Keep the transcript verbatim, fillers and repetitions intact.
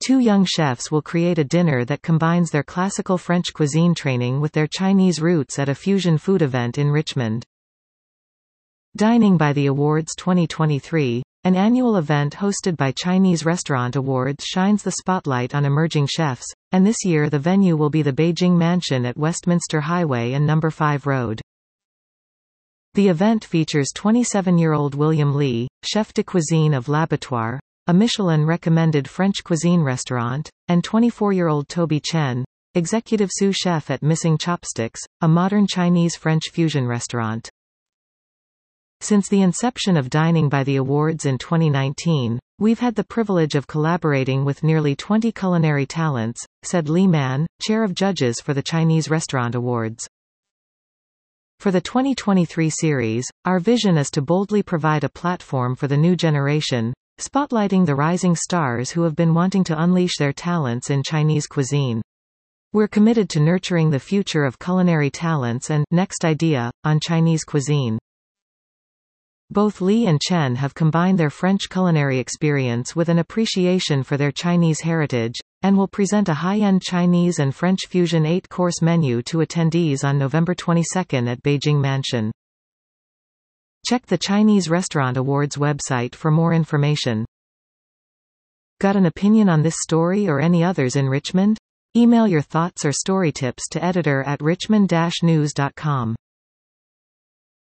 Two young chefs will create a dinner that combines their classical French cuisine training with their Chinese roots at a fusion food event in Richmond. Dining by the Awards twenty twenty-three, an annual event hosted by Chinese Restaurant Awards, shines the spotlight on emerging chefs, and this year the venue will be the Beijing Mansion at Westminster Highway and Number five Road. The event features twenty-seven-year-old William Li, chef de cuisine of L'Abattoir, a Michelin-recommended French cuisine restaurant, and twenty-four-year-old Toby Chen, executive sous chef at Missing Chopsticks, a modern Chinese-French fusion restaurant. Since the inception of Dining by the Awards in twenty nineteen, we've had the privilege of collaborating with nearly twenty culinary talents, said Li Man, chair of judges for the Chinese Restaurant Awards. For the twenty twenty-three series, our vision is to boldly provide a platform for the new generation, spotlighting the rising stars who have been wanting to unleash their talents in Chinese cuisine. We're committed to nurturing the future of culinary talents and next idea on Chinese cuisine. Both Li and Chen have combined their French culinary experience with an appreciation for their Chinese heritage, and will present a high-end Chinese and French fusion eight-course menu to attendees on November twenty-second at Beijing Mansion. Check the Chinese Restaurant Awards website for more information. Got an opinion on this story or any others in Richmond? Email your thoughts or story tips to editor at richmond dash news dot com.